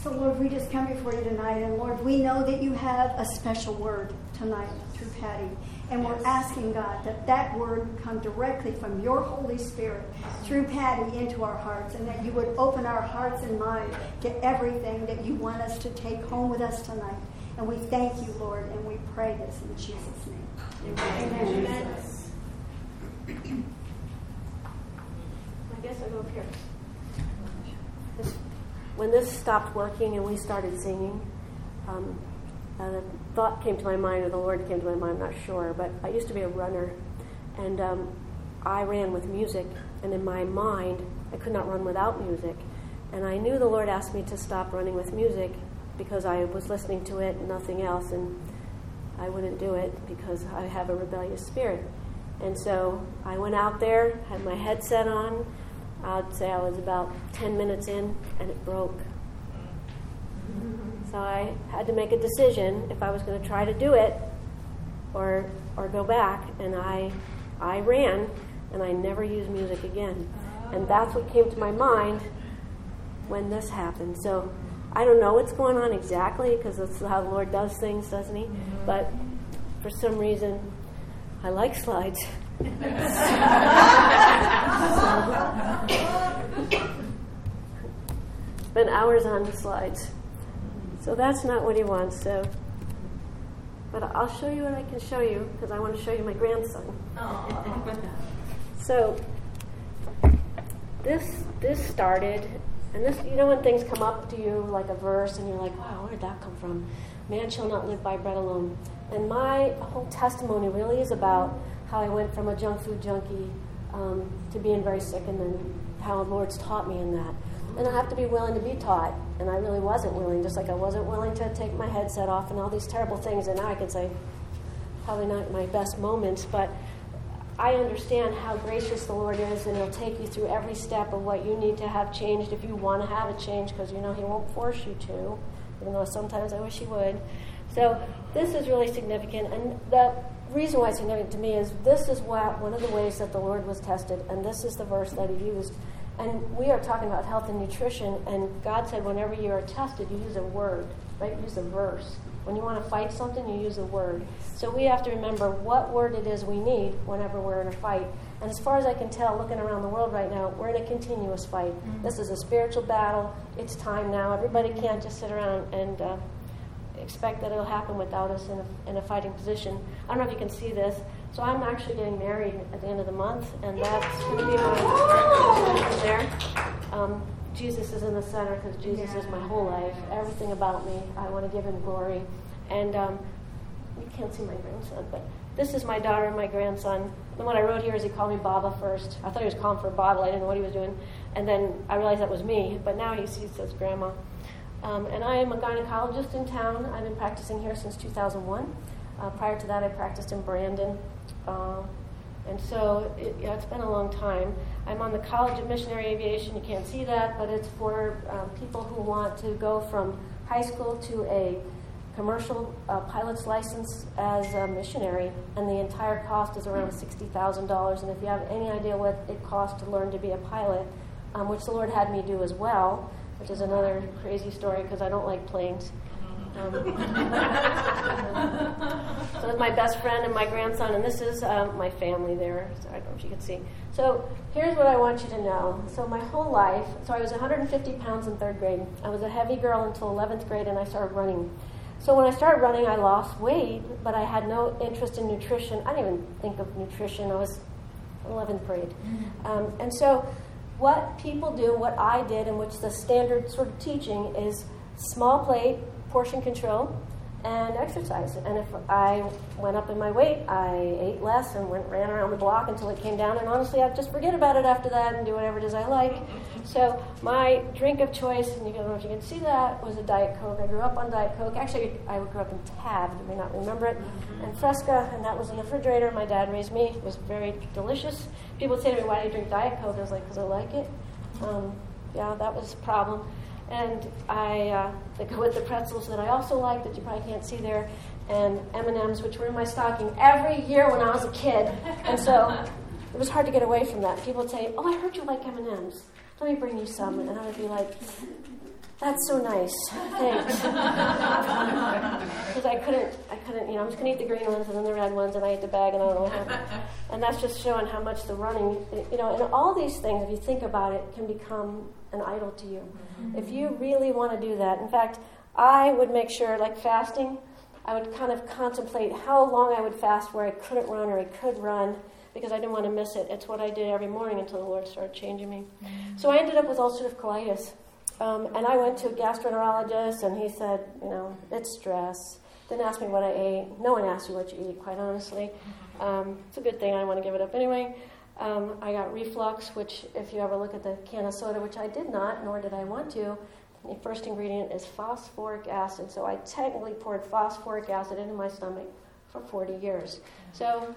So, Lord, we just come before you tonight, and Lord, we know that you have a special word tonight through Patty. And we're asking, God, that that word would come directly from your Holy Spirit through Patty into our hearts, and that you would open our hearts and minds to everything that you want us to take home with us tonight. And we thank you, Lord, and we pray this in Jesus' name. Amen. Amen. I guess I'll go up here. When this stopped working and we started singing, a thought came to my mind, or the Lord came to my mind, I'm not sure, but I used to be a runner, and I ran with music, and in my mind, I could not run without music, and I knew the Lord asked me to stop running with music because I was listening to it and nothing else, and I wouldn't do it because I have a rebellious spirit. And so I went out there, had my headset on. I'd say I was about 10 minutes in, and it broke. So I had to make a decision if I was going to try to do it or go back. And I ran, and I never used music again. And that's what came to my mind when this happened. So I don't know what's going on exactly, because that's how the Lord does things, doesn't he? But for some reason, I like slides. Spent hours on the slides. So that's not what he wants. So, but I'll show you what I can show you, because I want to show you my grandson. So this started, and this, you know, when things come up to you like a verse, and you're like, wow, where did that come from? Man shall not live by bread alone. And my whole testimony really is about how I went from a junk food junkie to being very sick, and then how the Lord's taught me in that. And I have to be willing to be taught, and I really wasn't willing, just like I wasn't willing to take my headset off and all these terrible things, and now I can say, probably not my best moments, but I understand how gracious the Lord is, and he'll take you through every step of what you need to have changed if you want to have it changed, because, you know, he won't force you to, even though sometimes I wish he would. So this is really significant, and the reason why it's significant to me is this is one of the ways that the Lord was tested, and this is the verse that he used. And we are talking about health and nutrition, and God said whenever you are tested, you use a word, right? Use a verse. When you want to fight something, you use a word. So we have to remember what word it is we need whenever we're in a fight. And as far as I can tell, looking around the world right now, we're in a continuous fight. Mm-hmm. This is a spiritual battle. It's time now. Everybody can't just sit around and expect that it'll happen without us in a fighting position. I don't know if you can see this. So I'm actually getting married at the end of the month, and that's going to be my there. Jesus is in the center, because Jesus is my whole life. Everything about me, I want to give him glory. And you can't see my grandson, but this is my daughter and my grandson. And what I wrote here is he called me Baba first. I thought he was calling for a bottle. I didn't know what he was doing. And then I realized that was me, but now he says Grandma. And I am a gynecologist in town. I've been practicing here since 2001. Prior to that, I practiced in Brandon. And so it's been a long time. I'm on the College of Missionary Aviation. You can't see that, but it's for people who want to go from high school to a commercial pilot's license as a missionary, and the entire cost is around $60,000. And if you have any idea what it costs to learn to be a pilot, which the Lord had me do as well, which is another crazy story because I don't like planes. So it's my best friend and my grandson, and this is my family there. So I don't know if you can see. So here's what I want you to know. So my whole life, so I was 150 pounds in 3rd grade. I was a heavy girl until 11th grade, and I started running. So when I started running, I lost weight, but I had no interest in nutrition. I didn't even think of nutrition. I was 11th grade. And so what people do, what I did, and which the standard sort of teaching is small plate, portion control, and exercise. And if I went up in my weight, I ate less and ran around the block until it came down. And honestly, I'd just forget about it after that and do whatever it is I like. So my drink of choice, and you don't know if you can see that, was a Diet Coke. I grew up on Diet Coke. Actually, I grew up in Tab. You may not remember it. And Fresca, and that was in the refrigerator. My dad raised me. It was very delicious. People would say to me, why do you drink Diet Coke? I was like, because I like it. Yeah, that was a problem. And they go with the pretzels that I also like, that you probably can't see there, and M&Ms, which were in my stocking every year when I was a kid. And so it was hard to get away from that. People would say, oh, I heard you like M&Ms. Let me bring you some. And I would be like, That's so nice. Thanks. Because I couldn't, I'm just going to eat the green ones and then the red ones, and I ate the bag, and I don't know what happened. And that's just showing how much the running, and all these things, if you think about it, can become an idol to you. Mm-hmm. If you really want to do that. In fact, I would make sure, like fasting, I would kind of contemplate how long I would fast where I couldn't run or I could run, because I didn't want to miss it. It's what I did every morning until the Lord started changing me. Mm-hmm. So I ended up with ulcerative colitis. And I went to a gastroenterologist, and he said, it's stress. Didn't ask me what I ate. No one asks you what you eat, quite honestly. It's a good thing. I don't want to give it up anyway. I got reflux, which if you ever look at the can of soda, which I did not, nor did I want to, the first ingredient is phosphoric acid. So I technically poured phosphoric acid into my stomach for 40 years. So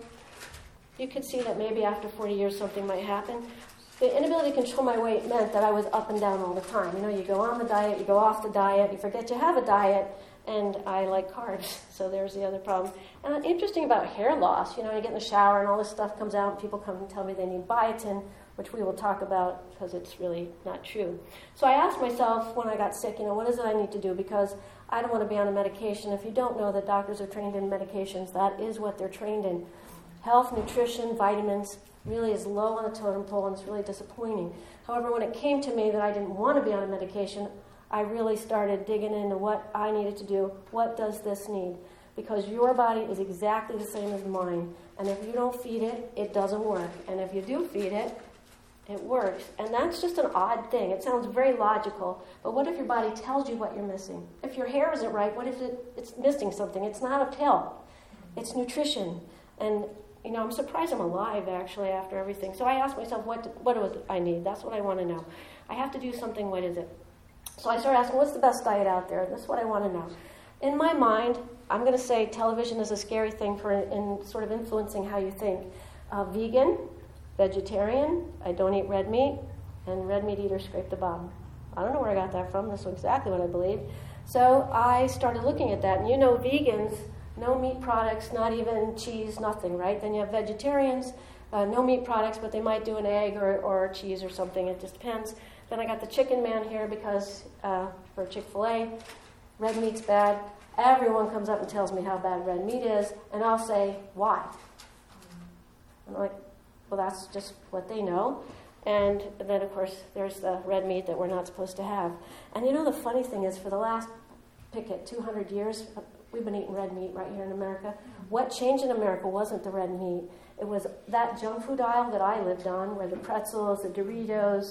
you could see that maybe after 40 years something might happen. The inability to control my weight meant that I was up and down all the time. You go on the diet, you go off the diet, you forget you have a diet, and I like carbs, so there's the other problem. And interesting about hair loss, you get in the shower and all this stuff comes out, and people come and tell me they need biotin, which we will talk about because it's really not true. So I asked myself when I got sick, what is it I need to do? Because I don't want to be on a medication. If you don't know that doctors are trained in medications, that is what they're trained in. Health, nutrition, vitamins, really is low on the totem pole, and it's really disappointing. However, when it came to me that I didn't want to be on a medication, I really started digging into what I needed to do. What does this need? Because your body is exactly the same as mine. And if you don't feed it, it doesn't work. And if you do feed it, it works. And that's just an odd thing. It sounds very logical. But what if your body tells you what you're missing? If your hair isn't right, what if it's missing something? It's not a pill. It's nutrition. And I'm surprised I'm alive, actually, after everything. So I asked myself, what do I need? That's what I want to know. I have to do something. What is it? So I started asking, what's the best diet out there? That's what I want to know. In my mind, I'm going to say television is a scary thing in sort of influencing how you think. Vegan, vegetarian, I don't eat red meat, and red meat eaters scrape the bottom. I don't know where I got that from. This is exactly what I believe. So I started looking at that. And vegans, no meat products, not even cheese, nothing, right? Then you have vegetarians, no meat products, but they might do an egg or cheese or something. It just depends. Then I got the chicken man here because for Chick-fil-A, red meat's bad. Everyone comes up and tells me how bad red meat is, and I'll say, why? I'm like, well, that's just what they know. And then, of course, there's the red meat that we're not supposed to have. And the funny thing is, for the last, 200 years, we've been eating red meat right here in America. What changed in America wasn't the red meat. It was that junk food aisle that I lived on, where the pretzels, the Doritos,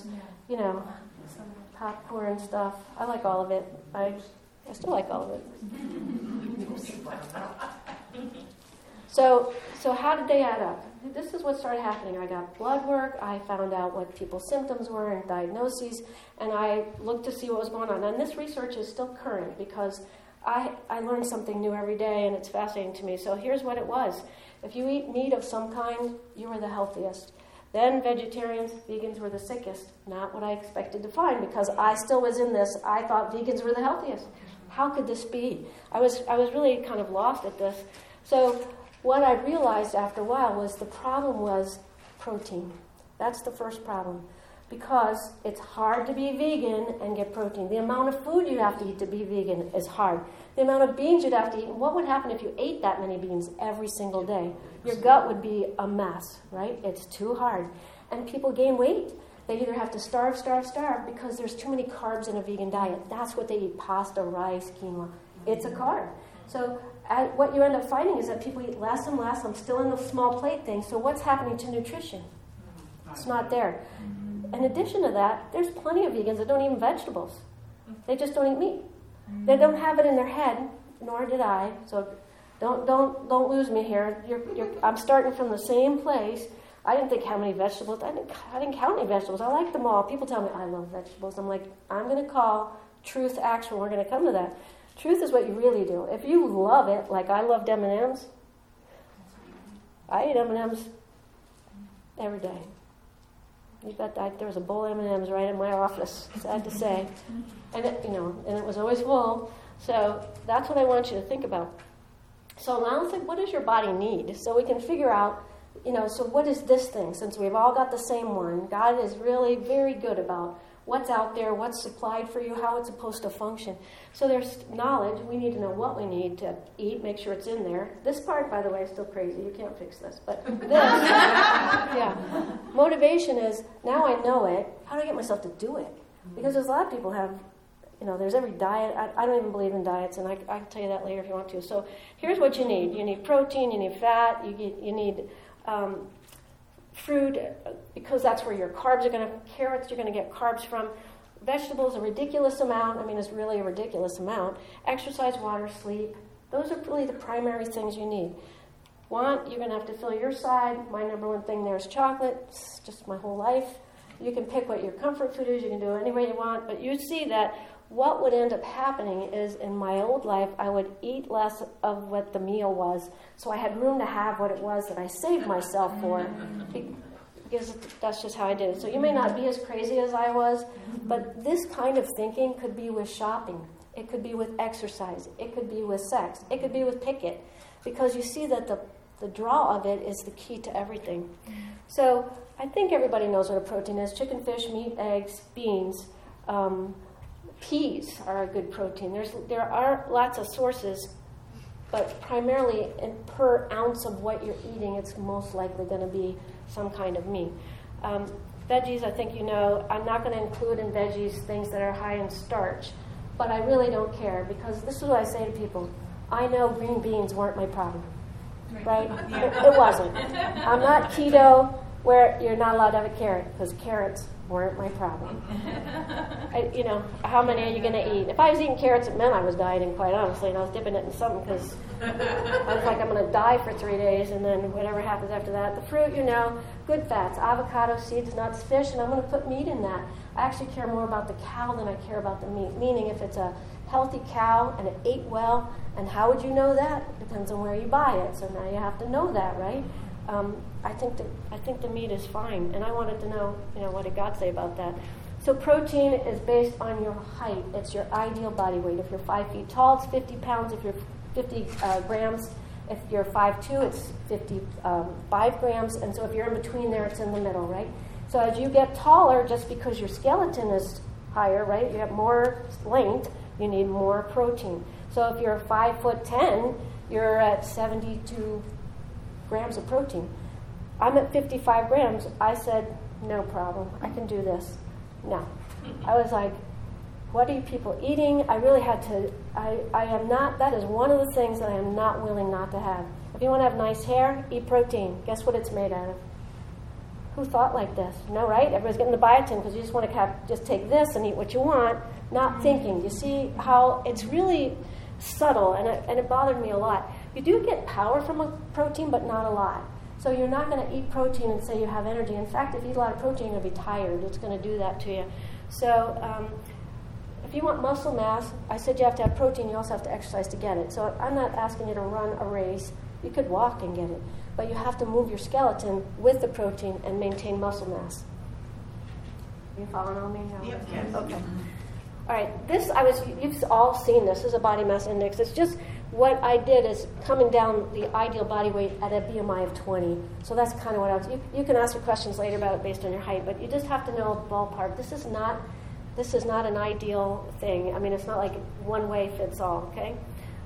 popcorn stuff. I like all of it. I still like all of it. So how did they add up? This is what started happening. I got blood work. I found out what people's symptoms were and diagnoses, and I looked to see what was going on. And this research is still current because I learn something new every day, and it's fascinating to me. So here's what it was. If you eat meat of some kind, you are the healthiest. Then vegetarians, vegans were the sickest. Not what I expected to find, because I still was in this. I thought vegans were the healthiest. How could this be? I was really kind of lost at this. So what I realized after a while was the problem was protein. That's the first problem. Because it's hard to be vegan and get protein. The amount of food you have to eat to be vegan is hard. The amount of beans you'd have to eat, and what would happen if you ate that many beans every single day? Your gut would be a mess, right? It's too hard. And people gain weight. They either have to starve, because there's too many carbs in a vegan diet. That's what they eat: pasta, rice, quinoa. It's a carb. So what you end up finding is that people eat less and less. I'm still in the small plate thing. So what's happening to nutrition? It's not there. In addition to that, there's plenty of vegans that don't eat vegetables. They just don't eat meat. They don't have it in their head, nor did I. So don't lose me here. I'm starting from the same place. I didn't think how many vegetables. I didn't count any vegetables. I like them all. People tell me I love vegetables. I'm like, I'm going to call truth action. We're going to come to that. Truth is what you really do. If you love it, like I loved M&Ms, I eat M&Ms every day. There was a bowl of M&Ms right in my office, sad to say, and it was always full. So that's what I want you to think about. So now let's think, what does your body need? So we can figure out, so what is this thing? Since we've all got the same one, God is really very good about what's out there, what's supplied for you, how it's supposed to function. So there's knowledge. We need to know what we need to eat, make sure it's in there. This part, by the way, is still crazy. You can't fix this. But this, yeah. Motivation is, now I know it, how do I get myself to do it? Because there's a lot of people have, there's every diet. I don't even believe in diets, and I can tell you that later if you want to. So here's what you need. You need protein, you need fat, you need fruit, because that's where your carbs are going to, carrots you're going to get carbs from. Vegetables, a ridiculous amount. It's really a ridiculous amount. Exercise, water, sleep. Those are really the primary things you need. Want, you're going to have to fill your side. My number one thing there is chocolate. It's just my whole life. You can pick what your comfort food is. You can do it any way you want. But you see that what would end up happening is in my old life, I would eat less of what the meal was. So I had room to have what it was that I saved myself for. Because that's just how I did it. So you may not be as crazy as I was, but this kind of thinking could be with shopping. It could be with exercise. It could be with sex. It could be with picket. Because you see that the draw of it is the key to everything. So I think everybody knows what a protein is. Chicken, fish, meat, eggs, beans. Peas are a good protein. There are lots of sources, but primarily per ounce of what you're eating, it's most likely going to be some kind of meat. Veggies, I think I'm not going to include in veggies things that are high in starch, but I really don't care, because this is what I say to people. I know green beans weren't my problem, right? It wasn't. I'm not keto where you're not allowed to have a carrot, because carrots weren't my problem. How many are you going to eat? If I was eating carrots, it meant I was dieting, quite honestly, and I was dipping it in something, because I was like, I'm going to die for 3 days, and then whatever happens after that. The fruit, good fats, avocado, seeds, nuts, fish, and I'm going to put meat in that. I actually care more about the cow than I care about the meat, meaning if it's a healthy cow and it ate well, and how would you know that? It depends on where you buy it, so now you have to know that, right? I think the meat is fine, and I wanted to know, what did God say about that? So protein is based on your height. It's your ideal body weight. If you're 5 feet tall, it's 50 pounds. If you're 50 grams. If you're 5'2", it's 55 grams. And so if you're in between there, it's in the middle, right? So as you get taller, just because your skeleton is higher, right? You have more length, you need more protein. So if you're 5'10", you're at 72 grams of protein. I'm at 55 grams. I said, no problem. I can do this. No. I was like, what are you people eating? I really had to, I am not, that is one of the things that I am not willing not to have. If you want to have nice hair, eat protein. Guess what it's made out of? Who thought like this? No, right? Everybody's getting the biotin because you just want to just take this and eat what you want, not thinking. You see how it's really subtle, and it bothered me a lot. You do get power from a protein, but not a lot. So you're not going to eat protein and say you have energy. In fact, if you eat a lot of protein, you're going to be tired. It's going to do that to you. So if you want muscle mass, I said you have to have protein. You also have to exercise to get it. So I'm not asking you to run a race. You could walk and get it. But you have to move your skeleton with the protein and maintain muscle mass. Are you following on me now? Yep. Yes. Okay. All right. You've all seen this. This is a body mass index. It's just what I did is coming down the ideal body weight at a BMI of 20. So that's kind of what I was. You can ask your questions later about it based on your height, but you just have to know ballpark. This is not an ideal thing. I mean, it's not like one way fits all. Okay.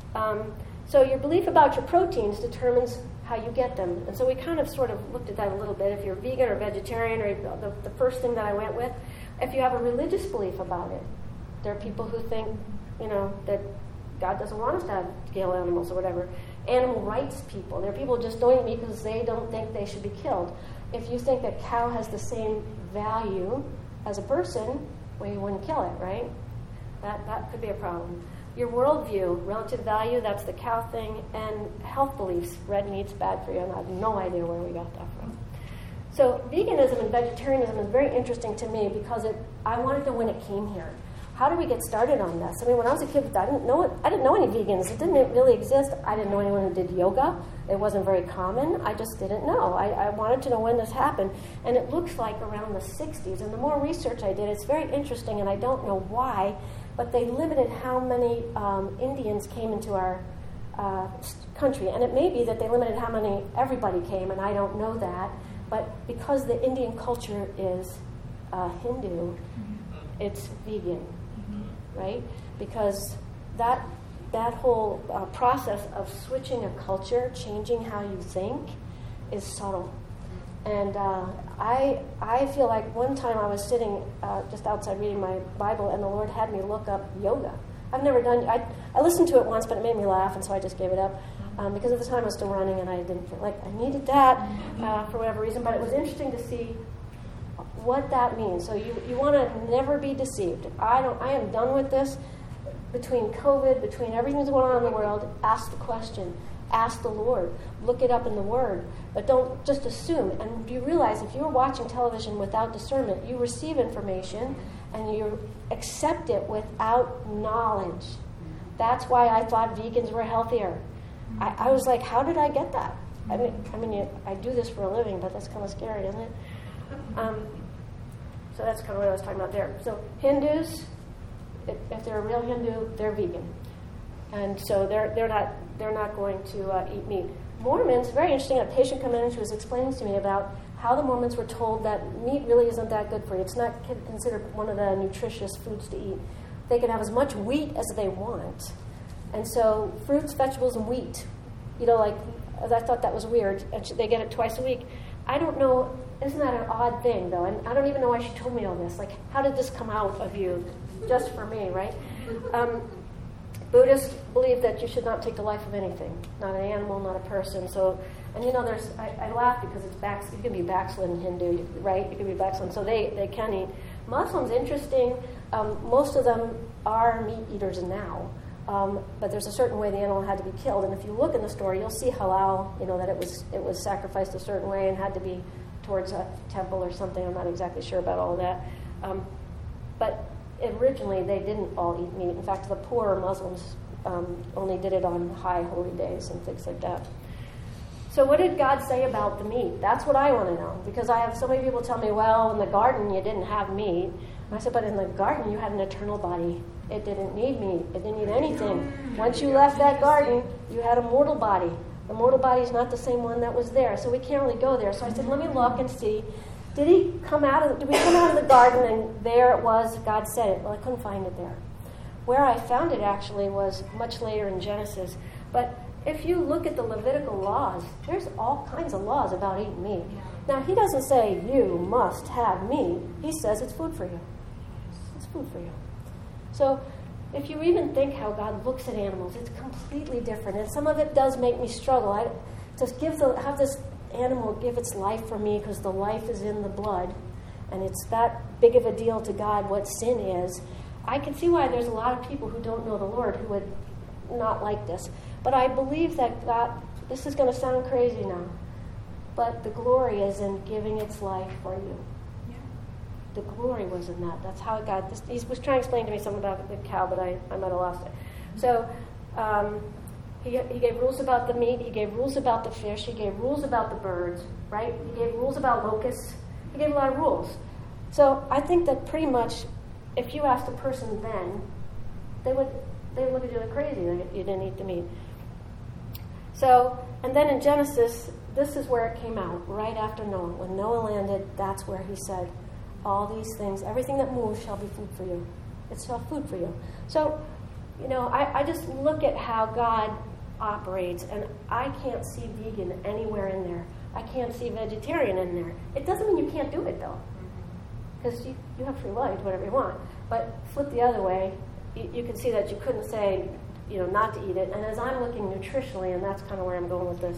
So your belief about your proteins determines how you get them. And so we kind of sort of looked at that a little bit. If you're vegan or vegetarian, or the first thing that I went with, if you have a religious belief about it, there are people who think, that God doesn't want us to have scale animals or whatever. Animal rights people. There are people who just don't eat meat because they don't think they should be killed. If you think that cow has the same value as a person, well, you wouldn't kill it, right? That could be a problem. Your worldview, relative value, that's the cow thing, and health beliefs, red meat's bad for you, and I have no idea where we got that from. So veganism and vegetarianism is very interesting to me because I wanted to when it came here. How did we get started on this? I mean, when I was a kid, I didn't know any vegans. It didn't really exist. I didn't know anyone who did yoga. It wasn't very common. I just didn't know. I wanted to know when this happened. And it looks like around the 60s. And the more research I did, it's very interesting, and I don't know why, but they limited how many Indians came into our country. And it may be that they limited how many everybody came, and I don't know that. But because the Indian culture is Hindu, it's vegan, right? Because that whole process of switching a culture, changing how you think, is subtle. And I feel like one time I was sitting just outside reading my Bible, and the Lord had me look up yoga. I've never done. I listened to it once, but it made me laugh, and so I just gave it up. Because at the time I was still running, and I didn't feel like I needed that for whatever reason. But it was interesting to see what that means. So you want to never be deceived. I am done with this. Between COVID, between everything that's going on in the world, ask the question. Ask the Lord. Look it up in the Word. But don't just assume. And do you realize if you're watching television without discernment, you receive information and you accept it without knowledge. That's why I thought vegans were healthier. I was like, how did I get that? I mean, I do this for a living, but that's kind of scary, isn't it? So that's kind of what I was talking about there. So Hindus, if they're a real Hindu, they're vegan, and so they're not going to eat meat. Mormons, very interesting. A patient came in and she was explaining to me about how the Mormons were told that meat really isn't that good for you. It's not considered one of the nutritious foods to eat. They can have as much wheat as they want. And so fruits, vegetables, and wheat, like, I thought that was weird. And they get it twice a week. I don't know, isn't that an odd thing, though? And I don't even know why she told me all this. Like, how did this come out of you? Just for me, right? Buddhists believe that you should not take the life of anything, not an animal, not a person. So, and I laugh because you can be backslidden Hindu, right? You can be backslidden, so they can eat. Muslims, interesting, most of them are meat eaters now. But there's a certain way the animal had to be killed, and if you look in the story, you'll see halal. That it was sacrificed a certain way and had to be towards a temple or something. I'm not exactly sure about all of that. But originally, they didn't all eat meat. In fact, the poorer Muslims only did it on high holy days and things like that. So, what did God say about the meat? That's what I want to know, because I have so many people tell me, well, in the garden you didn't have meat. And I said, but in the garden you had an eternal body. It didn't need meat. It didn't need anything. Once you left that garden, you had a mortal body. The mortal body is not the same one that was there, so we can't really go there. So I said, let me look and see. Did we come out of the garden and there it was, God said it? Well, I couldn't find it there. Where I found it actually was much later in Genesis. But if you look at the Levitical laws, there's all kinds of laws about eating meat. Now, he doesn't say you must have meat. He says it's food for you. It's food for you. So if you even think how God looks at animals, it's completely different. And some of it does make me struggle. Have this animal give its life for me because the life is in the blood, and it's that big of a deal to God what sin is. I can see why there's a lot of people who don't know the Lord who would not like this. But I believe that God, this is going to sound crazy now, but the glory is in giving its life for you. The glory was in that. That's how it got this. He was trying to explain to me something about the cow, but I might have lost it. So he gave rules about the meat. He gave rules about the fish. He gave rules about the birds, right? He gave rules about locusts. He gave a lot of rules. So I think that pretty much if you asked a person then, they would look at you like crazy that you didn't eat the meat. So, and then in Genesis, this is where it came out, right after Noah. When Noah landed, that's where he said, all these things, everything that moves shall be food for you. It's all food for you. So, I just look at how God operates, and I can't see vegan anywhere in there. I can't see vegetarian in there. It doesn't mean you can't do it, though, because you have free will, you do whatever you want. But flip the other way, you can see that you couldn't say, not to eat it. And as I'm looking nutritionally, and that's kind of where I'm going with this,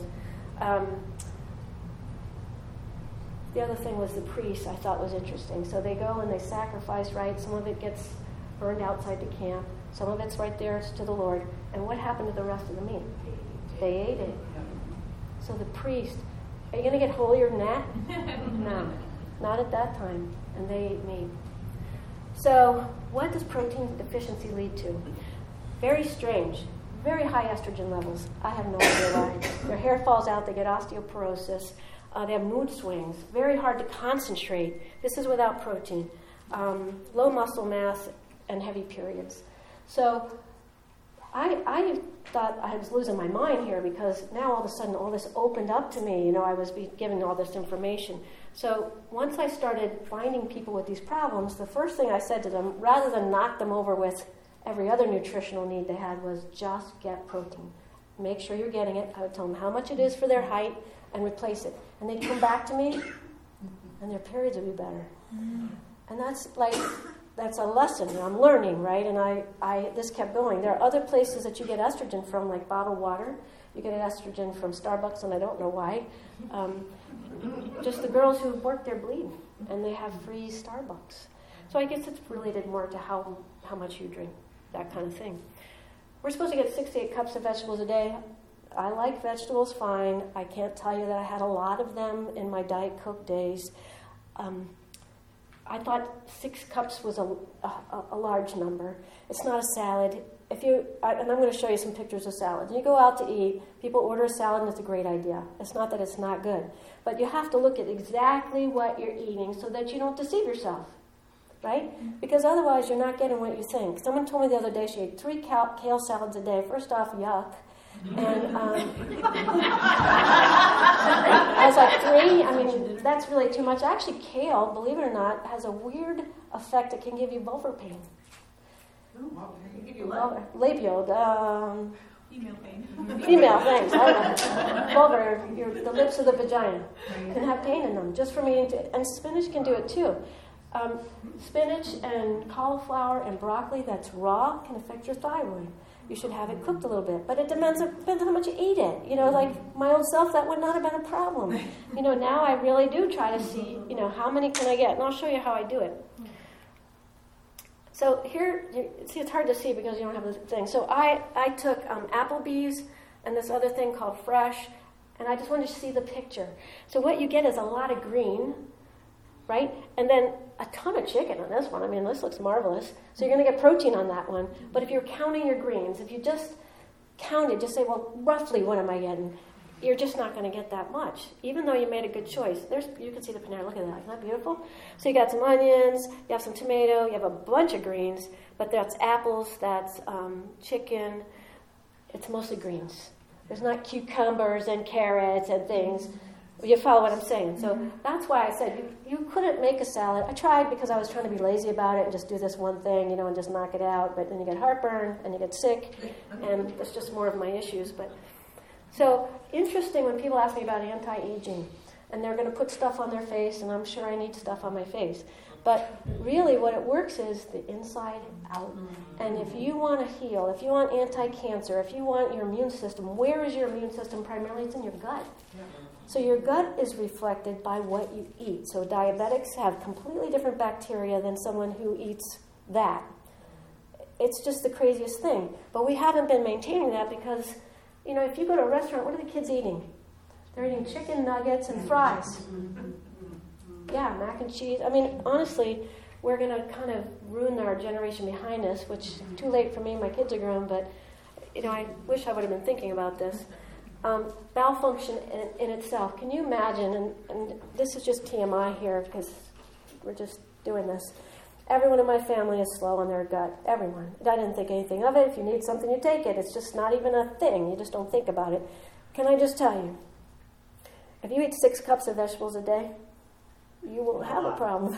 the other thing was the priests I thought was interesting. So they go and they sacrifice, right? Some of it gets burned outside the camp. Some of it's right there to the Lord. And what happened to the rest of the meat? They ate it. So the priest, are you going to get holier than that? No, not at that time. And they ate meat. So what does protein deficiency lead to? Very strange. Very high estrogen levels. I have no idea why. Their hair falls out. They get osteoporosis. They have mood swings. Very hard to concentrate. This is without protein. Low muscle mass and heavy periods. So I thought I was losing my mind here because now all of a sudden all this opened up to me. I was given all this information. So once I started finding people with these problems, the first thing I said to them, rather than knock them over with every other nutritional need they had, was just get protein. Make sure you're getting it. I would tell them how much it is for their height and replace it. And they'd come back to me and their periods would be better. And that's a lesson I'm learning, right? And this kept going. There are other places that you get estrogen from, like bottled water. You get estrogen from Starbucks, and I don't know why. Just the girls who work there bleed, and they have free Starbucks. So I guess it's related more to how much you drink, that kind of thing. We're supposed to get 6 to 8 cups of vegetables a day. I like vegetables fine. I can't tell you that I had a lot of them in my Diet Coke days. I thought 6 cups was a large number. It's not a salad. And I'm going to show you some pictures of salads. You go out to eat, people order a salad, and it's a great idea. It's not that it's not good. But you have to look at exactly what you're eating so that you don't deceive yourself, right? Because otherwise you're not getting what you think. Someone told me the other day she ate 3 kale salads a day. First off, yuck. And I was like, 3? I mean, that's really too much. Actually, kale, believe it or not, has a weird effect that can give you vulvar pain. Give you what? Labial. Female pain. Female, thanks. Vulvar, the lips of the vagina can have pain in them just from eating. And spinach can do it too. Spinach and cauliflower and broccoli that's raw can affect your thyroid. You should have it cooked a little bit. But it depends on how much you eat it. Like my old self, that would not have been a problem. Now I really do try to see, how many can I get? And I'll show you how I do it. So here, it's hard to see because you don't have the thing. So I took Applebee's and this other thing called Fresh, and I just wanted to see the picture. So what you get is a lot of green, right? And then a ton of chicken on this one. I mean, this looks marvelous. So you're going to get protein on that one. But if you're counting your greens, if you just count it, just say, well, roughly what am I getting? You're just not going to get that much, even though you made a good choice. You can see the Panera. Look at that. Isn't that beautiful? So you got some onions, you have some tomato, you have a bunch of greens, but that's apples, that's chicken. It's mostly greens. There's not cucumbers and carrots and things. You follow what I'm saying? So that's why I said you couldn't make a salad. I tried because I was trying to be lazy about it and just do this one thing, and just knock it out. But then you get heartburn and you get sick, and it's just more of my issues. But so interesting when people ask me about anti-aging, and they're going to put stuff on their face, and I'm sure I need stuff on my face. But really what it works is the inside out. And if you want to heal, if you want anti-cancer, if you want your immune system, where is your immune system primarily? It's in your gut. So your gut is reflected by what you eat. So diabetics have completely different bacteria than someone who eats that. It's just the craziest thing. But we haven't been maintaining that because, if you go to a restaurant, what are the kids eating? They're eating chicken nuggets and fries. Yeah, mac and cheese. I mean, honestly, we're going to kind of ruin our generation behind us, which too late for me. My kids are grown, but, I wish I would have been thinking about this. Bowel function in itself. Can you imagine, and this is just TMI here because we're just doing this. Everyone in my family is slow on their gut. Everyone. I didn't think anything of it. If you need something, you take it. It's just not even a thing. You just don't think about it. Can I just tell you, if you eat 6 cups of vegetables a day, you won't have a problem.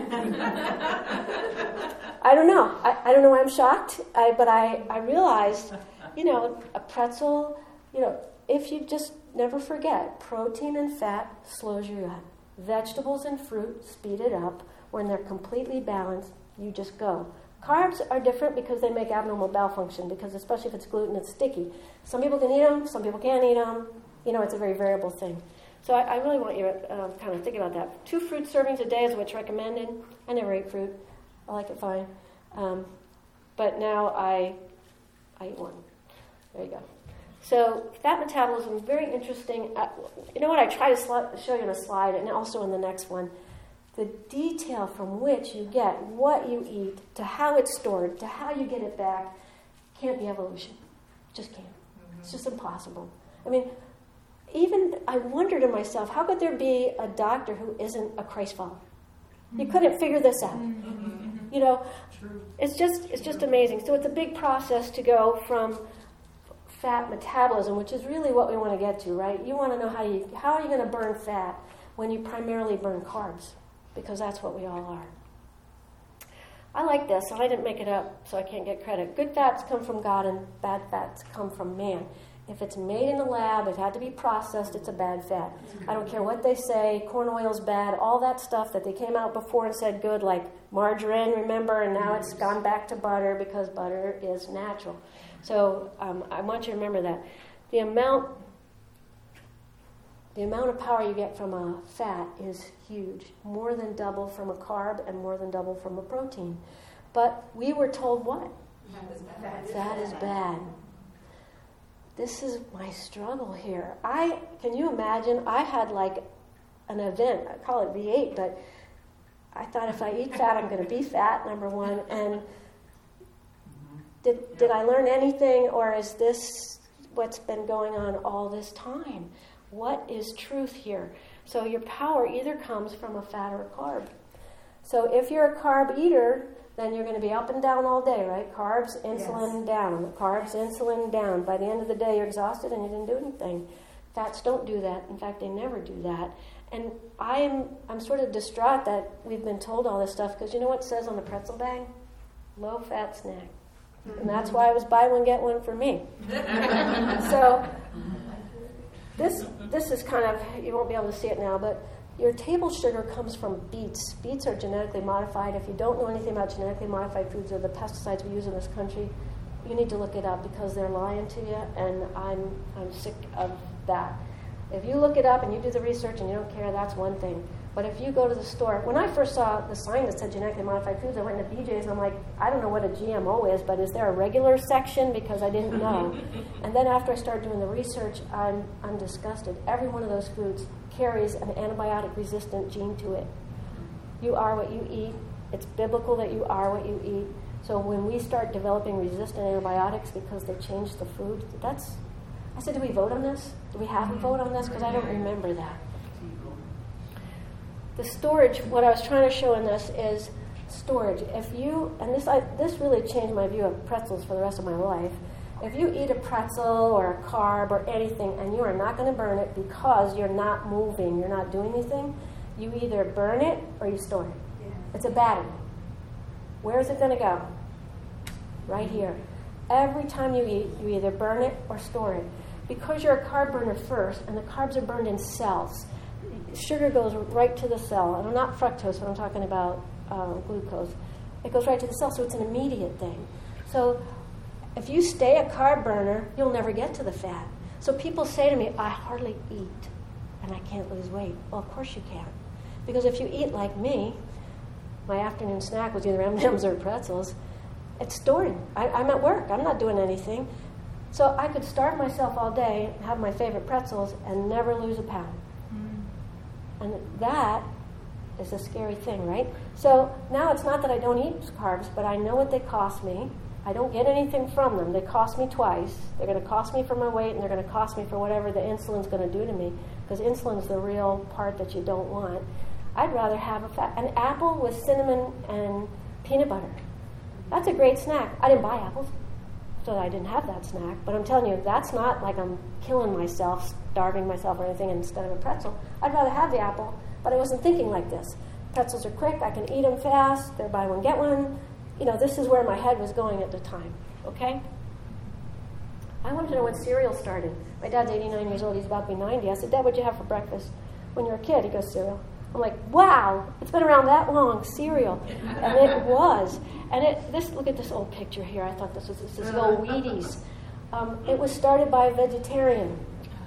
I don't know. I don't know why I'm shocked, but I realized, a pretzel, if you just never forget, protein and fat slows your gut. Vegetables and fruit speed it up. When they're completely balanced, you just go. Carbs are different because they make abnormal bowel function, because especially if it's gluten, it's sticky. Some people can eat them, some people can't eat them. It's a very variable thing. So I really want you to kind of think about that. 2 fruit servings a day is what's recommended. I never ate fruit. I like it fine. But now I eat 1. There you go. So fat metabolism, very interesting. You know what? I try to show you in a slide and also in the next one. The detail from which you get what you eat to how it's stored to how you get it back can't be evolution. It just can't. It's just impossible. I mean, even I wonder to myself, how could there be a doctor who isn't a Christ follower? You couldn't figure this out. You know, it's just amazing. So it's a big process to go from fat metabolism, which is really what we want to get to, right? You want to know how are you going to burn fat when you primarily burn carbs, because that's what we all are. I like this, and I didn't make it up, so I can't get credit. Good fats come from God, and bad fats come from man. If it's made in the lab, it had to be processed, it's a bad fat. I don't care what they say, corn oil's bad, all that stuff that they came out before and said good, like margarine, remember, and now it's gone back to butter because butter is natural. So I want you to remember that. The amount of power you get from a fat is huge, more than double from a carb and more than double from a protein. But we were told what? Fat is bad. This is my struggle here. Can you imagine? I had like an event. I call it V8, but I thought if I eat fat, I'm going to be fat, number one. And did I learn anything, or is this what's been going on all this time? What is truth here? So your power either comes from a fat or a carb. So if you're a carb eater, then you're going to be up and down all day, right? Carbs, insulin, down. Carbs, insulin, down. By the end of the day, you're exhausted and you didn't do anything. Fats don't do that. In fact, they never do that. And I'm sort of distraught that we've been told all this stuff, because you know what it says on the pretzel bag? Low-fat snack. And that's why it was buy one, get one for me. So this is kind of, you won't be able to see it now, but your table sugar comes from beets. Beets are genetically modified. If you don't know anything about genetically modified foods or the pesticides we use in this country, you need to look it up, because they're lying to you, and I'm sick of that. If you look it up and you do the research and you don't care, that's one thing. But if you go to the store, when I first saw the sign that said genetically modified foods, I went into BJ's and I'm like, I don't know what a GMO is, but is there a regular section? Because I didn't know. And then after I started doing the research, I'm disgusted. Every one of those foods carries an antibiotic-resistant gene to it. You are what you eat. It's biblical that you are what you eat. So when we start developing resistant antibiotics because they changed the food, I said, do we vote on this? Do we have a vote on this? Because I don't remember that. The storage, what I was trying to show in this is storage. This really changed my view of pretzels for the rest of my life. If you eat a pretzel or a carb or anything and you are not going to burn it because you're not moving, you're not doing anything, you either burn it or you store it. Yeah. It's a battery. Where is it going to go? Right here. Every time you eat, you either burn it or store it. Because you're a carb burner first, and the carbs are burned in cells, sugar goes right to the cell. And not fructose, but I'm talking about glucose. It goes right to the cell, so it's an immediate thing. So if you stay a carb burner, you'll never get to the fat. So people say to me, I hardly eat, and I can't lose weight. Well, of course you can. Because if you eat like me, my afternoon snack was either M&Ms or pretzels, it's storing. I'm at work. I'm not doing anything. So I could starve myself all day, have my favorite pretzels, and never lose a pound. And that is a scary thing, right? So now it's not that I don't eat carbs, but I know what they cost me. I don't get anything from them. They cost me twice. They're going to cost me for my weight, and they're going to cost me for whatever the insulin's going to do to me, because insulin's the real part that you don't want. I'd rather have an apple with cinnamon and peanut butter. That's a great snack. I didn't buy apples, so I didn't have that snack. But I'm telling you, that's not like I'm killing myself, starving myself or anything instead of a pretzel. I'd rather have the apple, but I wasn't thinking like this. Pretzels are quick. I can eat them fast. They're buy one, get one. You know, this is where my head was going at the time, okay? I wanted to know when cereal started. My dad's 89 years old. He's about to be 90. I said, Dad, what'd you have for breakfast when you were a kid? He goes, cereal. I'm like, wow, it's been around that long, cereal. And it was. And look at this old picture here. I thought this is the old Wheaties. It was started by a vegetarian.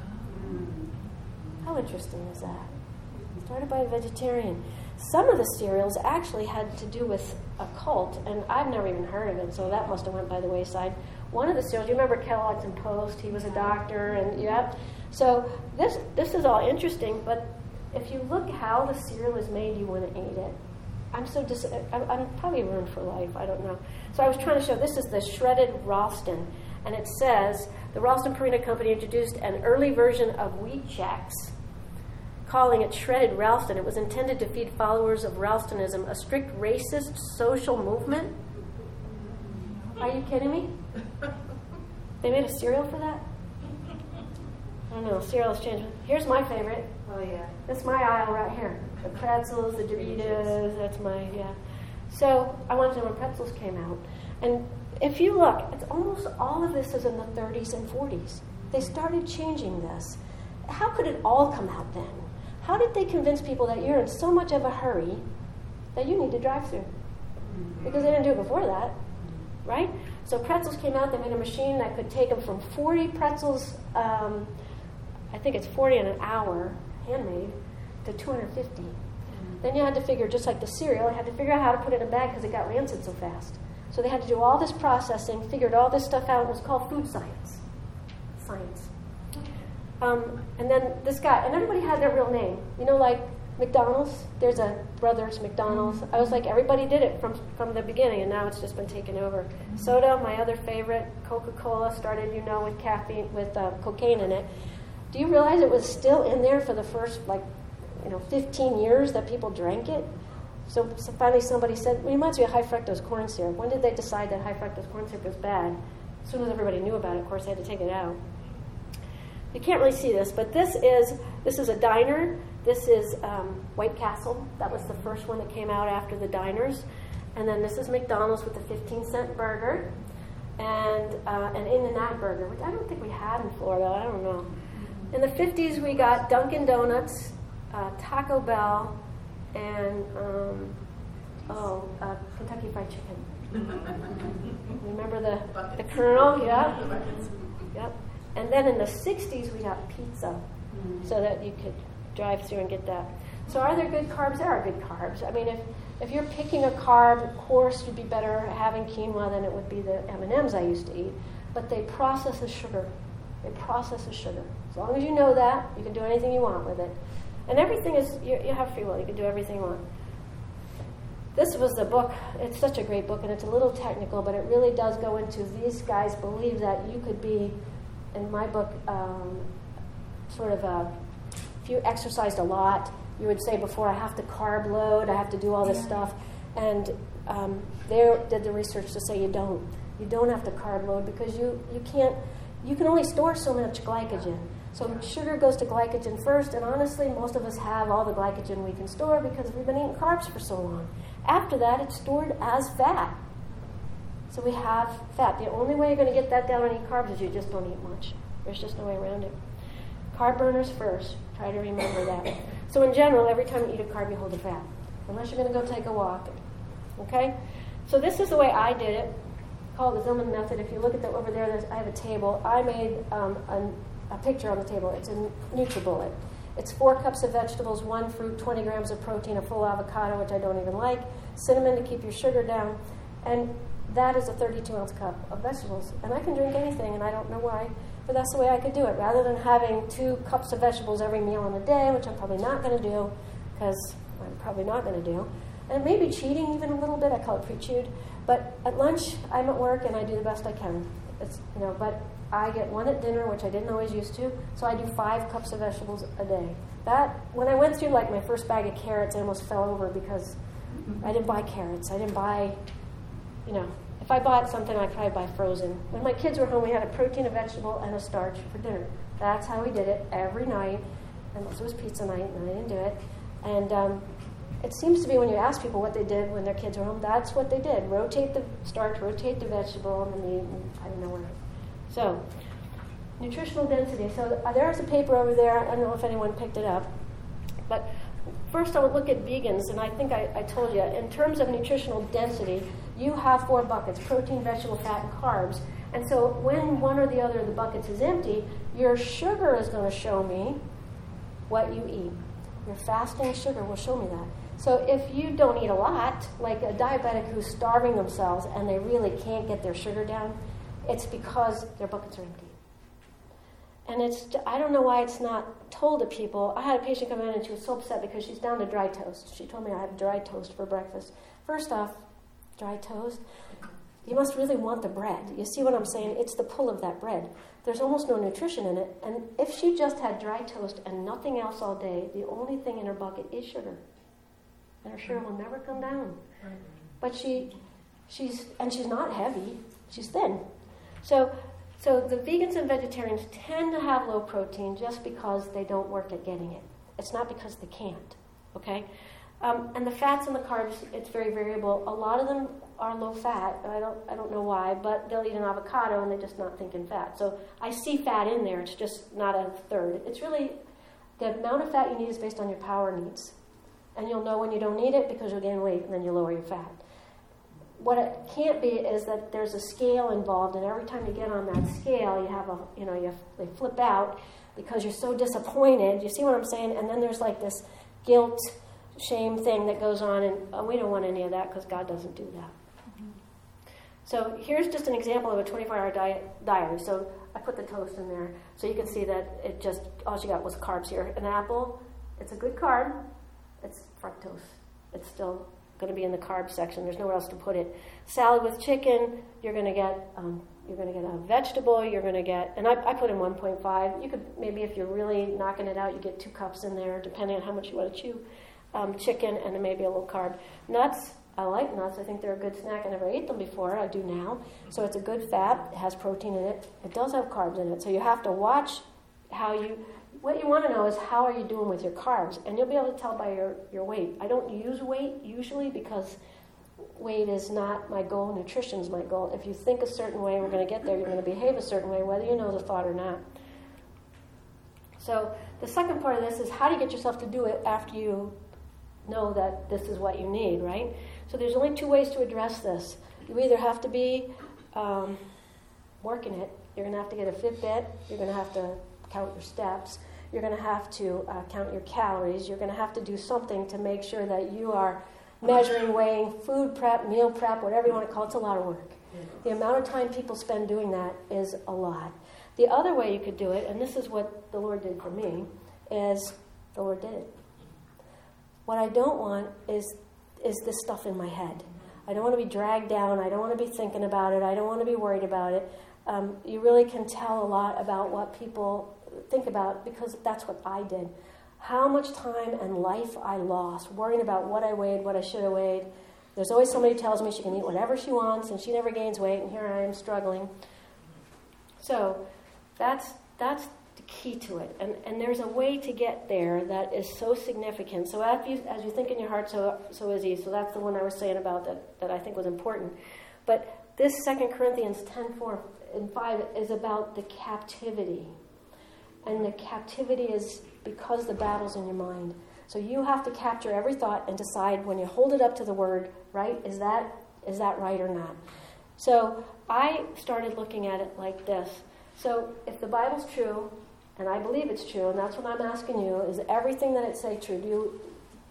How interesting is that? Started by a vegetarian. Some of the cereals actually had to do with a cult, and I've never even heard of it, so that must have went by the wayside. One of the cereals, you remember Kellogg's and Post? He was a doctor, and yeah. So this is all interesting, but if you look how the cereal is made, you want to eat it. I'm probably ruined for life. I don't know. So I was trying to show, this is the shredded Ralston, and it says, the Ralston Purina Company introduced an early version of Wheat Chex calling it Shredded Ralston. It was intended to feed followers of Ralstonism, a strict racist social movement. Are you kidding me? They made a cereal for that? I don't know. Cereal has changed. Here's my favorite. Oh, yeah. That's my aisle right here. The pretzels, the Doritos, that's my, yeah. So I wanted to know when pretzels came out. And if you look, it's almost all of this is in the 30s and 40s. They started changing this. How could it all come out then? How did they convince people that you're in so much of a hurry that you need to drive through? Because they didn't do it before that, right? So pretzels came out. They made a machine that could take them from 40 pretzels, I think it's 40 in an hour, handmade, to 250. Then you had to figure, just like the cereal, you had to figure out how to put it in a bag because it got rancid so fast. So they had to do all this processing, figured all this stuff out. It was called food science. And then this guy, and everybody had their real name. You know, like McDonald's, there's a Brothers McDonald's. I was like, everybody did it from the beginning, and now it's just been taken over. Soda, my other favorite, Coca-Cola, started, with caffeine, with cocaine in it. Do you realize it was still in there for the first, 15 years that people drank it? So finally somebody said, it reminds me of high fructose corn syrup. When did they decide that high fructose corn syrup was bad? As soon as everybody knew about it, of course, they had to take it out. You can't really see this, but this is a diner. This is White Castle. That was the first one that came out after the diners. And then this is McDonald's with the 15-cent burger and an In-N-Out burger, which I don't think we had in Florida. I don't know. In the 50s, we got Dunkin' Donuts, Taco Bell, and Kentucky Fried Chicken. Remember the Colonel? Yeah. Yep. And then in the 60s, we got pizza, so that you could drive through and get that. So are there good carbs? There are good carbs. I mean, if you're picking a carb, of course, you'd be better having quinoa than it would be the M&Ms I used to eat. But they process the sugar. They process the sugar. As long as you know that, you can do anything you want with it. And everything is, you have free will. You can do everything you want. This was the book. It's such a great book, and it's a little technical, but it really does go into these guys believe that you could be, in my book, if you exercised a lot, you would say before, I have to carb load, I have to do all this stuff. And they did the research to say you don't. You don't have to carb load because you can only store so much glycogen. So sugar goes to glycogen first, and honestly, most of us have all the glycogen we can store because we've been eating carbs for so long. After that, it's stored as fat. So we have fat. The only way you're going to get that down and eat carbs is you just don't eat much. There's just no way around it. Carb burners first. Try to remember that. So in general, every time you eat a carb, you hold the fat. Unless you're going to go take a walk. Okay? So this is the way I did it. Called the Zillman method. If you look at over there, I have a table. I made a picture on the table. It's a NutriBullet. It's 4 cups of vegetables, 1 fruit, 20 grams of protein, a full avocado, which I don't even like, cinnamon to keep your sugar down, and that is a 32-ounce cup of vegetables. And I can drink anything, and I don't know why, but that's the way I could do it. Rather than having 2 cups of vegetables every meal in a day, which I'm probably not going to do, because I'm probably not going to do, and maybe cheating even a little bit. I call it pre-chewed. But at lunch, I'm at work, and I do the best I can. But I get 1 at dinner, which I didn't always used to, so I do 5 cups of vegetables a day. When I went through my first bag of carrots, I almost fell over because I didn't buy carrots. I didn't buy, if I bought something, I'd probably buy frozen. When my kids were home, we had a protein, a vegetable, and a starch for dinner. That's how we did it every night, unless it was pizza night, and I didn't do it. And it seems to be when you ask people what they did when their kids were home, that's what they did. Rotate the starch, rotate the vegetable, and the meat, and I don't know where. So, nutritional density. So there's a paper over there. I don't know if anyone picked it up. But first I would look at vegans, and I think I told you, in terms of nutritional density, you have 4 buckets, protein, vegetable, fat, and carbs. And so when one or the other of the buckets is empty, your sugar is going to show me what you eat. Your fasting sugar will show me that. So if you don't eat a lot, like a diabetic who's starving themselves and they really can't get their sugar down, it's because their buckets are empty. And I don't know why it's not told to people. I had a patient come in and she was so upset because she's down to dry toast. She told me I have dry toast for breakfast. First off, dry toast, You must really want the bread. You see what I'm saying? It's the pull of that bread. There's almost no nutrition in it. And if she just had dry toast and nothing else all day, the only thing in her bucket is sugar. And her sugar will never come down. But she's not heavy. She's thin. So the vegans and vegetarians tend to have low protein just because they don't work at getting it. It's not because they can't. Okay? And the fats and the carbs, it's very variable. A lot of them are low fat. I don't know why, but they'll eat an avocado and they're just not thinking fat. So I see fat in there. It's just not a third. It's really the amount of fat you need is based on your power needs. And you'll know when you don't need it because you'll gain weight and then you lower your fat. What it can't be is that there's a scale involved, and every time you get on that scale, they flip out because you're so disappointed. You see what I'm saying? And then there's like this guilt, shame thing that goes on, and we don't want any of that because God doesn't do that. Mm-hmm. So here's just an example of a 24-hour diary. So I put the toast in there so you can see that it just, all she got was carbs here. An apple, it's a good carb. It's fructose. It's still going to be in the carb section. There's nowhere else to put it. Salad with chicken, you're going to get a vegetable. You're going to get, and I put in 1.5. You could maybe, if you're really knocking it out, you get 2 cups in there, depending on how much you want to chew. Chicken and then maybe a little carb. Nuts, I like nuts. I think they're a good snack. I never ate them before. I do now. So it's a good fat. It has protein in it. It does have carbs in it. So you have to watch what you want to know is how are you doing with your carbs. And you'll be able to tell by your weight. I don't use weight usually because weight is not my goal. Nutrition is my goal. If you think a certain way, we're going to get there. You're going to behave a certain way, whether you know the thought or not. So the second part of this is how do you get yourself to do it after you know that this is what you need, right? So there's only 2 ways to address this. You either have to be working it. You're going to have to get a Fitbit. You're going to have to count your steps. You're going to have to count your calories. You're going to have to do something to make sure that you are measuring, weighing, food prep, meal prep, whatever you want to call it. It's a lot of work. The amount of time people spend doing that is a lot. The other way you could do it, and this is what the Lord did for me, is the Lord did it. What I don't want is this stuff in my head. I don't want to be dragged down. I don't want to be thinking about it. I don't want to be worried about it. You really can tell a lot about what people think about because that's what I did. How much time and life I lost worrying about what I weighed, what I should have weighed. There's always somebody who tells me she can eat whatever she wants and she never gains weight, and here I am struggling. So that's the key to it. And there's a way to get there that is so significant. So as you think in your heart, so is he. So that's the one I was saying about that I think was important. But this 2 Corinthians 10:4 and 5 is about the captivity. And the captivity is because the battle's in your mind. So you have to capture every thought and decide when you hold it up to the word, right, is that right or not? So I started looking at it like this. So if the Bible's true, and I believe it's true, and that's what I'm asking you, is everything that it says true?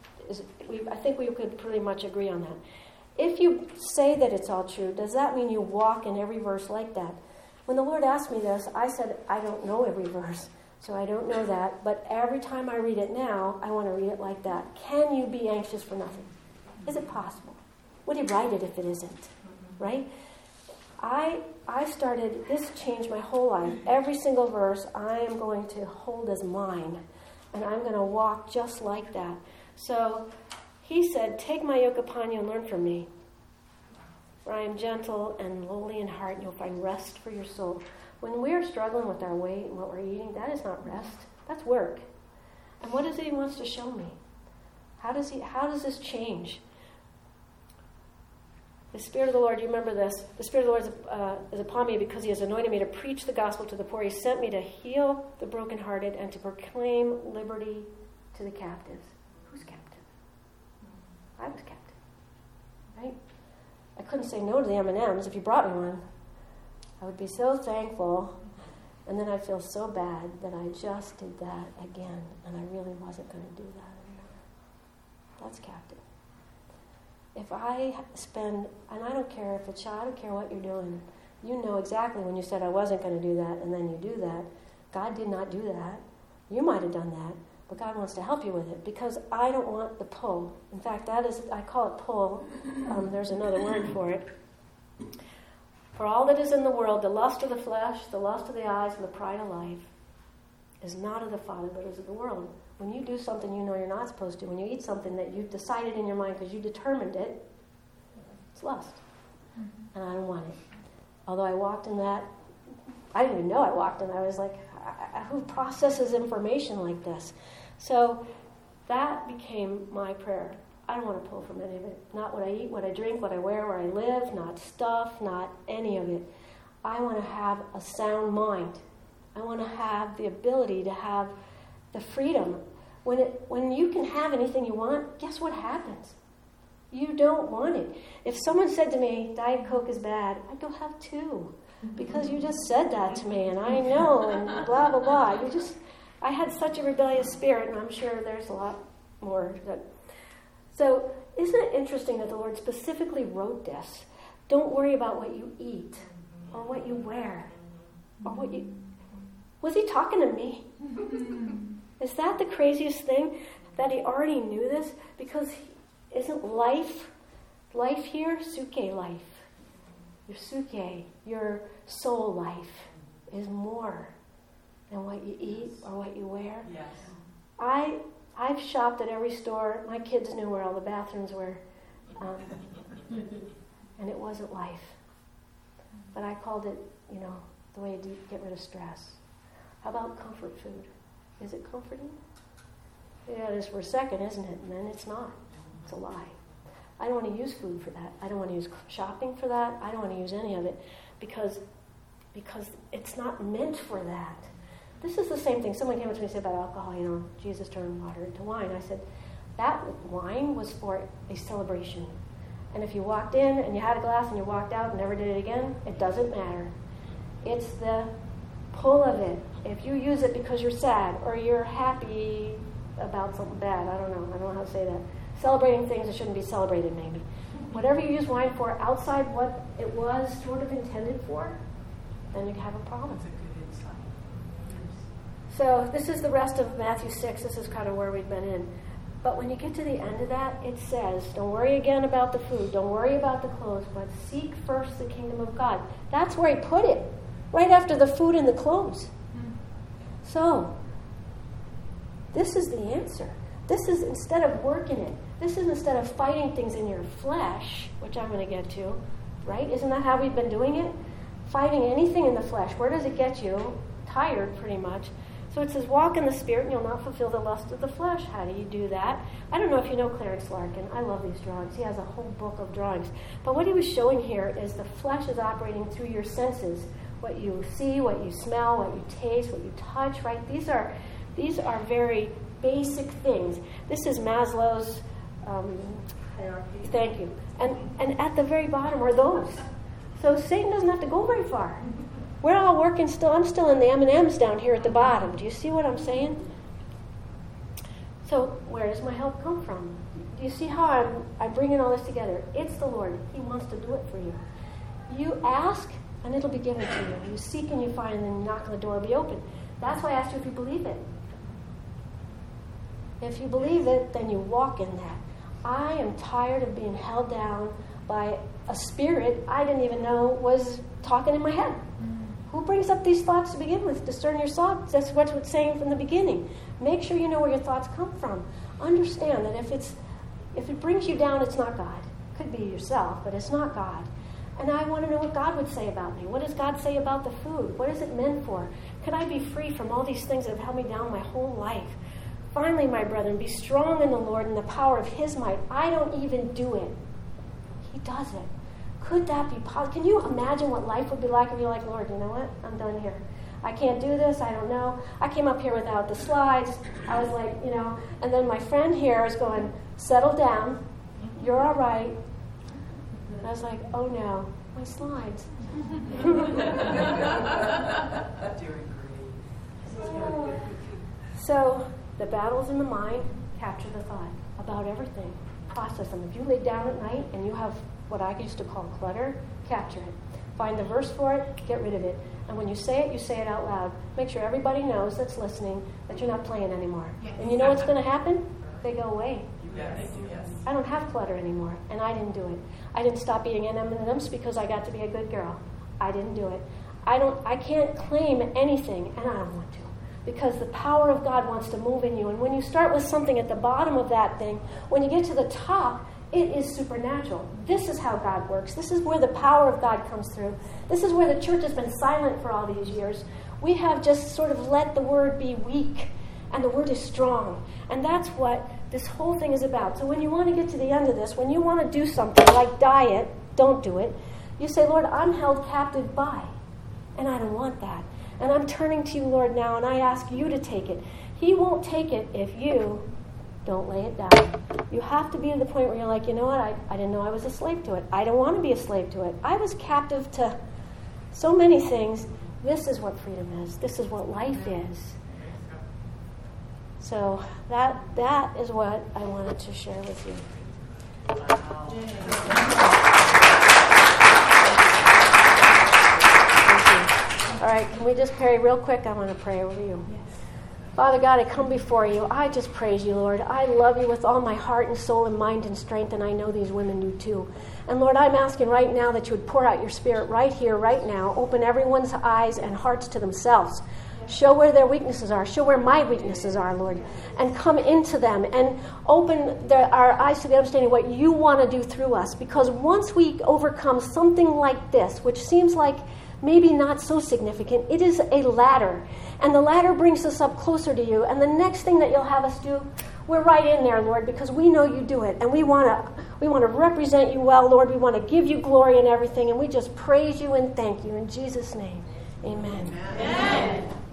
I think we could pretty much agree on that. If you say that it's all true, does that mean you walk in every verse like that? When the Lord asked me this, I said, I don't know every verse, so I don't know that. But every time I read it now, I want to read it like that. Can you be anxious for nothing? Is it possible? Would he write it if it isn't? Right? I started, this changed my whole life. Every single verse I am going to hold as mine, and I'm going to walk just like that. So he said, take my yoke upon you and learn from me. For I am gentle and lowly in heart, and you'll find rest for your soul. When we're struggling with our weight and what we're eating, that is not rest. That's work. And what is it he wants to show me? How does this change? The Spirit of the Lord, you remember this, the Spirit of the Lord is upon me because he has anointed me to preach the gospel to the poor. He sent me to heal the brokenhearted and to proclaim liberty to the captives. Who's captive? I was captive, right? I couldn't say no to the M&Ms. If you brought me one, I would be so thankful, and then I'd feel so bad that I just did that again, and I really wasn't going to do that anymore. That's captive. If I spend, and I don't care if it's I don't care what you're doing, you know exactly when you said I wasn't going to do that, and then you do that. God did not do that. You might have done that, but God wants to help you with it, because I don't want the pull. In fact, I call it pull. There's another word for it. For all that is in the world, the lust of the flesh, the lust of the eyes, and the pride of life, is not of the Father, but is of the world. When you do something you know you're not supposed to, when you eat something that you've decided in your mind because you determined it, it's lust. And I don't want it. Although I walked in that, I didn't even know I walked in that. I was like, who processes information like this? So that became my prayer. I don't want to pull from any of it. Not what I eat, what I drink, what I wear, where I live, not stuff, not any of it. I want to have a sound mind. I want to have the ability to have the freedom. When you can have anything you want, guess what happens? You don't want it. If someone said to me, Diet Coke is bad, I'd go have two. Because you just said that to me, and I know, and blah, blah, blah. I had such a rebellious spirit, and I'm sure there's a lot more. So isn't it interesting that the Lord specifically wrote this? Don't worry about what you eat, or what you wear, or what you... Was he talking to me? Is that the craziest thing? That he already knew this? Because isn't life here, suke life? Your suke, your soul life, is more than what you eat or what you wear. Yes. I've shopped at every store. My kids knew where all the bathrooms were. And it wasn't life. But I called it, the way to get rid of stress. How about comfort food? Is it comforting? Yeah, it is for a second, isn't it? And then it's not. It's a lie. I don't want to use food for that. I don't want to use shopping for that. I don't want to use any of it because it's not meant for that. This is the same thing. Someone came up to me and said about alcohol, Jesus turned water into wine. I said, that wine was for a celebration. And if you walked in and you had a glass and you walked out and never did it again, it doesn't matter. It's the pull of it. If you use it because you're sad or you're happy about something bad, I don't know how to say that. Celebrating things that shouldn't be celebrated, maybe. Whatever you use wine for outside what it was sort of intended for, then you have a problem. That's a good insight. So this is the rest of Matthew 6. This is kind of where we've been in. But when you get to the end of that, it says, don't worry again about the food. Don't worry about the clothes, but seek first the kingdom of God. That's where he put it, right after the food and the clothes. So, this is the answer. This is instead of working it. This is instead of fighting things in your flesh, which I'm going to get to, right? Isn't that how we've been doing it? Fighting anything in the flesh. Where does it get you? Tired, pretty much. So it says, walk in the Spirit and you'll not fulfill the lust of the flesh. How do you do that? I don't know if you know Clarence Larkin. I love these drawings. He has a whole book of drawings. But what he was showing here is the flesh is operating through your senses. What you see, what you smell, what you taste, what you touch, right? These are very basic things. This is Maslow's hierarchy. Thank you. And at the very bottom are those. So Satan doesn't have to go very far. We're all working still. I'm still in the M&Ms down here at the bottom. Do you see what I'm saying? So where does my help come from? Do you see how I'm bringing all this together? It's the Lord. He wants to do it for you. You ask, and it'll be given to you. You seek and you find, and then you knock and the door will be open. That's why I asked you if you believe it. If you believe it, then you walk in that. I am tired of being held down by a spirit I didn't even know was talking in my head. Who brings up these thoughts to begin with? Discern your thoughts. That's what it's saying from the beginning. Make sure you know where your thoughts come from. Understand that if it brings you down, it's not God. It could be yourself, but it's not God. And I want to know what God would say about me. What does God say about the food? What is it meant for? Could I be free from all these things that have held me down my whole life? Finally, my brethren, be strong in the Lord and the power of his might. I don't even do it. He does it. Could that be possible? Can you imagine what life would be like if you're like, Lord, you know what? I'm done here. I can't do this. I don't know. I came up here without the slides. I was like, and then my friend here is going, settle down. You're all right. And I was like, oh no, my slides. So the battles in the mind, capture the thought about everything. Process them. If you lay down at night and you have what I used to call clutter, capture it. Find the verse for it, get rid of it. And when you say it out loud. Make sure everybody knows that's listening that you're not playing anymore. Yes. And you know what's going to happen? They go away. Yes. I don't have clutter anymore, and I didn't do it. I didn't stop eating M&Ms because I got to be a good girl. I didn't do it. I can't claim anything, and I don't want to. Because the power of God wants to move in you. And when you start with something at the bottom of that thing, when you get to the top, it is supernatural. This is how God works. This is where the power of God comes through. This is where the church has been silent for all these years. We have just sort of let the word be weak, and the word is strong. And that's what this whole thing is about. So when you want to get to the end of this, when you want to do something like diet, don't do it. You say, Lord, I'm held captive by, and I don't want that. And I'm turning to you, Lord, now, and I ask you to take it. He won't take it if you don't lay it down. You have to be to the point where you're like, you know what, I didn't know I was a slave to it. I don't want to be a slave to it. I was captive to so many things. This is what freedom is. This is what life is. So that is what I wanted to share with you. All right, can we just pray real quick? I want to pray over you. Yes. Father God, I come before you. I just praise you, Lord. I love you with all my heart and soul and mind and strength, and I know these women do too. And Lord, I'm asking right now that you would pour out your Spirit right here, right now. Open everyone's eyes and hearts to themselves. Show where their weaknesses are. Show where my weaknesses are, Lord. And come into them and open our eyes to the understanding of what you want to do through us. Because once we overcome something like this, which seems like maybe not so significant, it is a ladder. And the ladder brings us up closer to you. And the next thing that you'll have us do, we're right in there, Lord, because we know you do it. And we want to represent you well, Lord. We want to give you glory and everything. And we just praise you and thank you. In Jesus' name, amen. Amen.